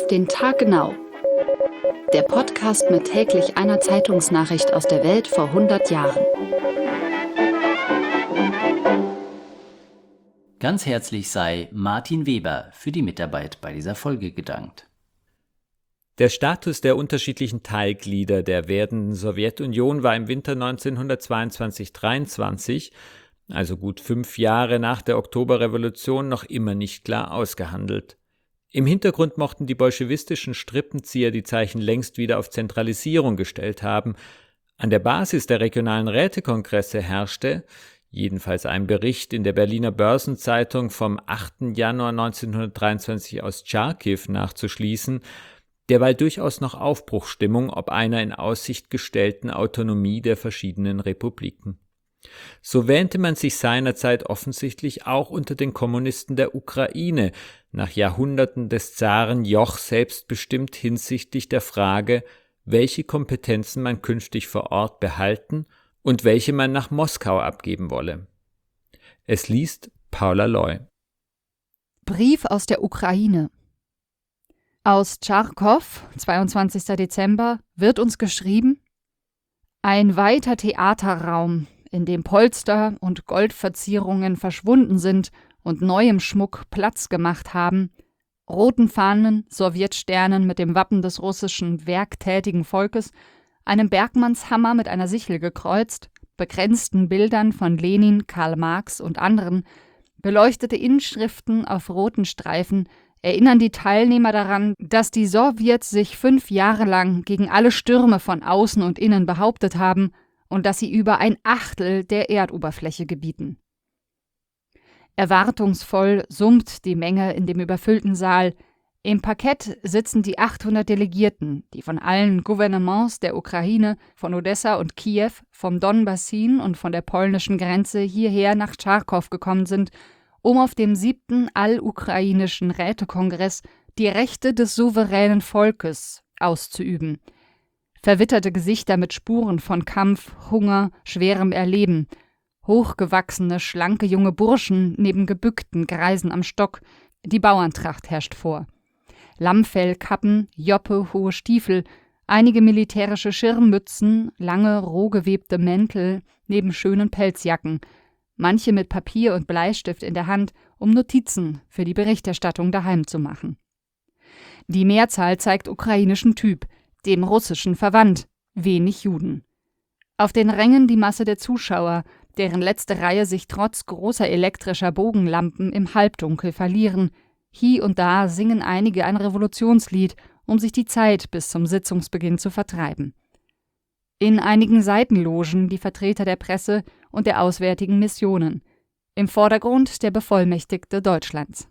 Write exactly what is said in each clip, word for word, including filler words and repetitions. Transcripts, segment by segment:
den Tag genau. Der Podcast mit täglich einer Zeitungsnachricht aus der Welt vor hundert Jahren. Ganz herzlich sei Martin Weber für die Mitarbeit bei dieser Folge gedankt. Der Status der unterschiedlichen Teilglieder der werdenden Sowjetunion war im Winter neunzehnhundertzweiundzwanzig dreiundzwanzig, also gut fünf Jahre nach der Oktoberrevolution, noch immer nicht klar ausgehandelt. Im Hintergrund mochten die bolschewistischen Strippenzieher die Zeichen längst wieder auf Zentralisierung gestellt haben. An der Basis der regionalen Rätekongresse herrschte, jedenfalls ein Bericht in der Berliner Börsenzeitung vom achten Januar neunzehnhundertdreiundzwanzig aus Charkiw nachzuschließen, derweil durchaus noch Aufbruchsstimmung ob einer in Aussicht gestellten Autonomie der verschiedenen Republiken. So wähnte man sich seinerzeit offensichtlich auch unter den Kommunisten der Ukraine, nach Jahrhunderten des Zaren Joch selbstbestimmt hinsichtlich der Frage, welche Kompetenzen man künftig vor Ort behalten und welche man nach Moskau abgeben wolle. Es liest Paula Loy. Brief aus der Ukraine. Aus Charkow, zweiundzwanzigster Dezember, wird uns geschrieben: Ein weiter Theaterraum, in dem Polster und Goldverzierungen verschwunden sind und neuem Schmuck Platz gemacht haben, roten Fahnen, Sowjetsternen mit dem Wappen des russischen werktätigen Volkes, einem Bergmannshammer mit einer Sichel gekreuzt, begrenzten Bildern von Lenin, Karl Marx und anderen, beleuchtete Inschriften auf roten Streifen erinnern die Teilnehmer daran, dass die Sowjets sich fünf Jahre lang gegen alle Stürme von außen und innen behauptet haben und dass sie über ein Achtel der Erdoberfläche gebieten. Erwartungsvoll summt die Menge in dem überfüllten Saal. Im Parkett sitzen die achthundert Delegierten, die von allen Gouvernements der Ukraine, von Odessa und Kiew, vom Donbassin und von der polnischen Grenze hierher nach Charkow gekommen sind, um auf dem siebten allukrainischen Rätekongress die Rechte des souveränen Volkes auszuüben. Verwitterte Gesichter mit Spuren von Kampf, Hunger, schwerem Erleben, hochgewachsene, schlanke junge Burschen neben gebückten Greisen am Stock, die Bauerntracht herrscht vor. Lammfellkappen, Joppe, hohe Stiefel, einige militärische Schirmmützen, lange, rohgewebte Mäntel neben schönen Pelzjacken, manche mit Papier und Bleistift in der Hand, um Notizen für die Berichterstattung daheim zu machen. Die Mehrzahl zeigt ukrainischen Typ, dem russischen verwandt, wenig Juden. Auf den Rängen die Masse der Zuschauer, deren letzte Reihe sich trotz großer elektrischer Bogenlampen im Halbdunkel verlieren. Hie und da singen einige ein Revolutionslied, um sich die Zeit bis zum Sitzungsbeginn zu vertreiben. In einigen Seitenlogen die Vertreter der Presse und der auswärtigen Missionen. Im Vordergrund der Bevollmächtigte Deutschlands.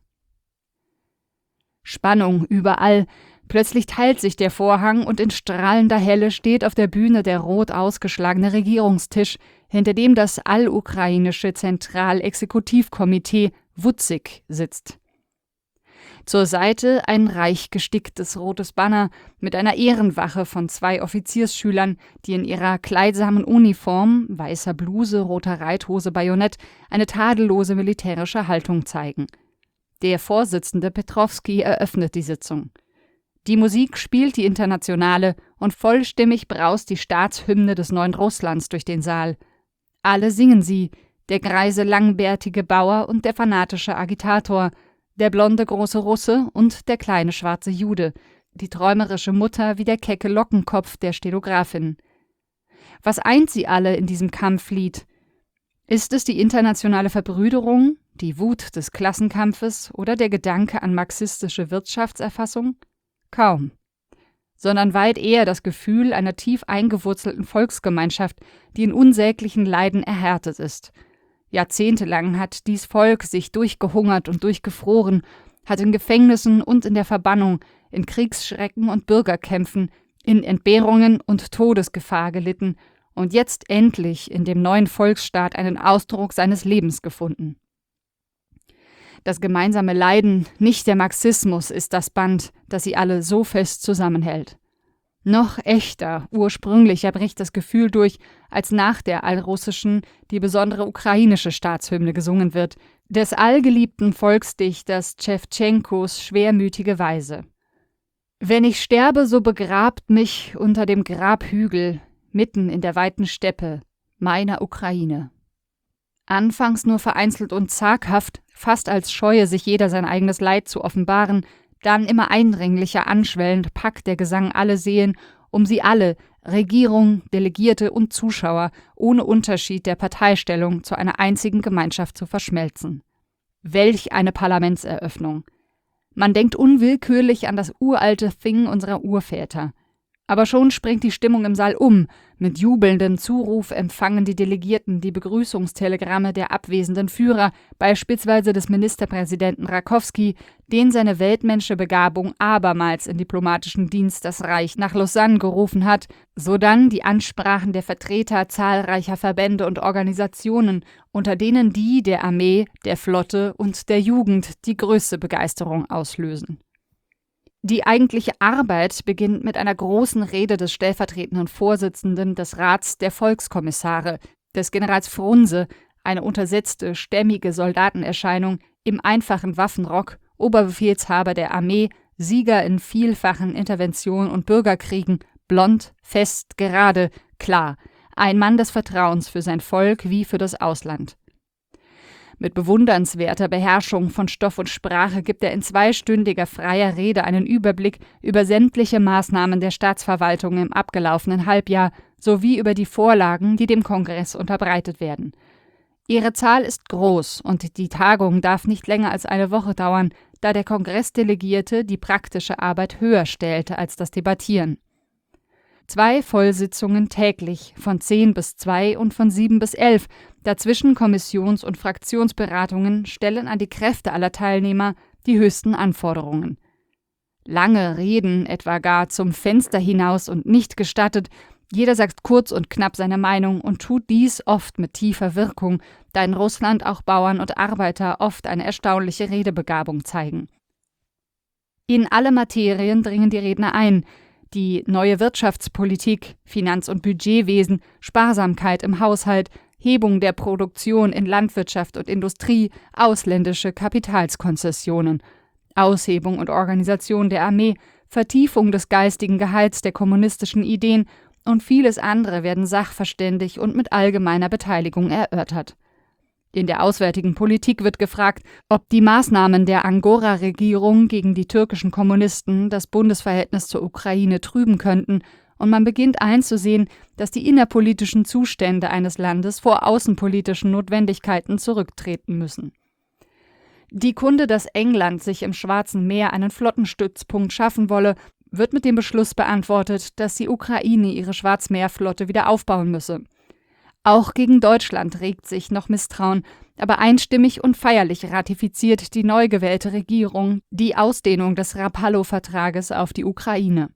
Spannung überall. Plötzlich teilt sich der Vorhang und in strahlender Helle steht auf der Bühne der rot ausgeschlagene Regierungstisch, hinter dem das allukrainische Zentralexekutivkomitee W U Z I K sitzt. Zur Seite ein reich gesticktes rotes Banner mit einer Ehrenwache von zwei Offiziersschülern, die in ihrer kleidsamen Uniform, weißer Bluse, roter Reithose, Bajonett, eine tadellose militärische Haltung zeigen. Der Vorsitzende Petrowski eröffnet die Sitzung. Die Musik spielt die Internationale und vollstimmig braust die Staatshymne des neuen Russlands durch den Saal. Alle singen sie, der greise langbärtige Bauer und der fanatische Agitator, der blonde große Russe und der kleine schwarze Jude, die träumerische Mutter wie der kecke Lockenkopf der Stenografin. Was eint sie alle in diesem Kampflied? Ist es die internationale Verbrüderung, die Wut des Klassenkampfes oder der Gedanke an marxistische Wirtschaftserfassung? Kaum. Sondern weit eher das Gefühl einer tief eingewurzelten Volksgemeinschaft, die in unsäglichen Leiden erhärtet ist. Jahrzehntelang hat dies Volk sich durchgehungert und durchgefroren, hat in Gefängnissen und in der Verbannung, in Kriegsschrecken und Bürgerkämpfen, in Entbehrungen und Todesgefahr gelitten und jetzt endlich in dem neuen Volksstaat einen Ausdruck seines Lebens gefunden. Das gemeinsame Leiden, nicht der Marxismus, ist das Band, das sie alle so fest zusammenhält. Noch echter, ursprünglicher bricht das Gefühl durch, als nach der allrussischen die besondere ukrainische Staatshymne gesungen wird, des allgeliebten Volksdichters Tschewtschenkos schwermütige Weise. Wenn ich sterbe, so begrabt mich unter dem Grabhügel, mitten in der weiten Steppe, meiner Ukraine. Anfangs nur vereinzelt und zaghaft, fast als scheue sich jeder sein eigenes Leid zu offenbaren, dann immer eindringlicher anschwellend packt der Gesang alle Seelen, um sie alle, Regierung, Delegierte und Zuschauer, ohne Unterschied der Parteistellung zu einer einzigen Gemeinschaft zu verschmelzen. Welch eine Parlamentseröffnung! Man denkt unwillkürlich an das uralte Thing unserer Urväter. Aber schon springt die Stimmung im Saal um. Mit jubelndem Zuruf empfangen die Delegierten die Begrüßungstelegramme der abwesenden Führer, beispielsweise des Ministerpräsidenten Rakowski, den seine weltmännische Begabung abermals in diplomatischen Dienst das Reich nach Lausanne gerufen hat, sodann die Ansprachen der Vertreter zahlreicher Verbände und Organisationen, unter denen die der Armee, der Flotte und der Jugend die größte Begeisterung auslösen. Die eigentliche Arbeit beginnt mit einer großen Rede des stellvertretenden Vorsitzenden des Rats der Volkskommissare, des Generals Frunse, eine untersetzte, stämmige Soldatenerscheinung im einfachen Waffenrock, Oberbefehlshaber der Armee, Sieger in vielfachen Interventionen und Bürgerkriegen, blond, fest, gerade, klar, ein Mann des Vertrauens für sein Volk wie für das Ausland. Mit bewundernswerter Beherrschung von Stoff und Sprache gibt er in zweistündiger freier Rede einen Überblick über sämtliche Maßnahmen der Staatsverwaltung im abgelaufenen Halbjahr sowie über die Vorlagen, die dem Kongress unterbreitet werden. Ihre Zahl ist groß und die Tagung darf nicht länger als eine Woche dauern, da der Kongressdelegierte die praktische Arbeit höher stellte als das Debattieren. Zwei Vollsitzungen täglich, von zehn bis zwei und von sieben bis elf, dazwischen Kommissions- und Fraktionsberatungen stellen an die Kräfte aller Teilnehmer die höchsten Anforderungen. Lange Reden, etwa gar zum Fenster hinaus und nicht gestattet, jeder sagt kurz und knapp seine Meinung und tut dies oft mit tiefer Wirkung, da in Russland auch Bauern und Arbeiter oft eine erstaunliche Redebegabung zeigen. In alle Materien dringen die Redner ein, die neue Wirtschaftspolitik, Finanz- und Budgetwesen, Sparsamkeit im Haushalt, Hebung der Produktion in Landwirtschaft und Industrie, ausländische Kapitalskonzessionen, Aushebung und Organisation der Armee, Vertiefung des geistigen Gehalts der kommunistischen Ideen und vieles andere werden sachverständig und mit allgemeiner Beteiligung erörtert. In der auswärtigen Politik wird gefragt, ob die Maßnahmen der Angora-Regierung gegen die türkischen Kommunisten das Bundesverhältnis zur Ukraine trüben könnten, und man beginnt einzusehen, dass die innerpolitischen Zustände eines Landes vor außenpolitischen Notwendigkeiten zurücktreten müssen. Die Kunde, dass England sich im Schwarzen Meer einen Flottenstützpunkt schaffen wolle, wird mit dem Beschluss beantwortet, dass die Ukraine ihre Schwarzmeerflotte wieder aufbauen müsse. Auch gegen Deutschland regt sich noch Misstrauen, aber einstimmig und feierlich ratifiziert die neu gewählte Regierung die Ausdehnung des Rapallo-Vertrages auf die Ukraine.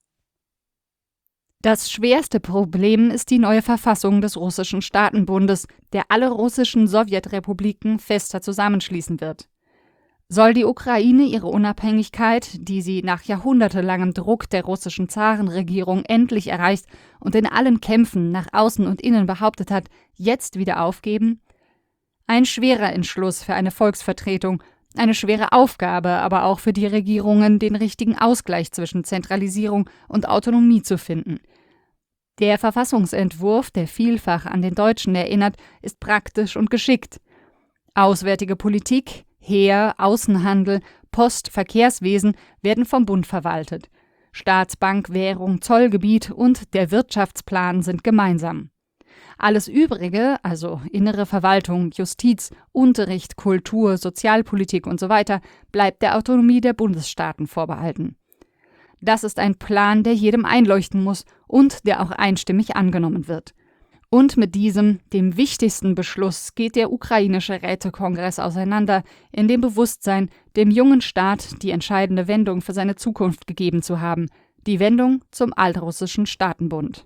Das schwerste Problem ist die neue Verfassung des russischen Staatenbundes, der alle russischen Sowjetrepubliken fester zusammenschließen wird. Soll die Ukraine ihre Unabhängigkeit, die sie nach jahrhundertelangem Druck der russischen Zarenregierung endlich erreicht und in allen Kämpfen nach außen und innen behauptet hat, jetzt wieder aufgeben? Ein schwerer Entschluss für eine Volksvertretung, eine schwere Aufgabe aber auch für die Regierungen, den richtigen Ausgleich zwischen Zentralisierung und Autonomie zu finden. Der Verfassungsentwurf, der vielfach an den Deutschen erinnert, ist praktisch und geschickt. Auswärtige Politik, Heer, Außenhandel, Post, Verkehrswesen werden vom Bund verwaltet. Staatsbank, Währung, Zollgebiet und der Wirtschaftsplan sind gemeinsam. Alles Übrige, also innere Verwaltung, Justiz, Unterricht, Kultur, Sozialpolitik usw., bleibt der Autonomie der Bundesstaaten vorbehalten. Das ist ein Plan, der jedem einleuchten muss und der auch einstimmig angenommen wird. Und mit diesem, dem wichtigsten Beschluss, geht der ukrainische Rätekongress auseinander, in dem Bewusstsein, dem jungen Staat die entscheidende Wendung für seine Zukunft gegeben zu haben, die Wendung zum altrussischen Staatenbund.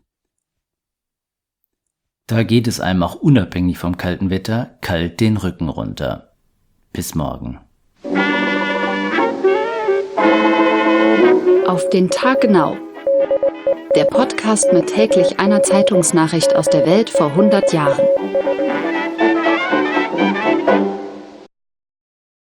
Da geht es einem auch unabhängig vom kalten Wetter kalt den Rücken runter. Bis morgen. Auf den Tag genau. Der Podcast mit täglich einer Zeitungsnachricht aus der Welt vor hundert Jahren.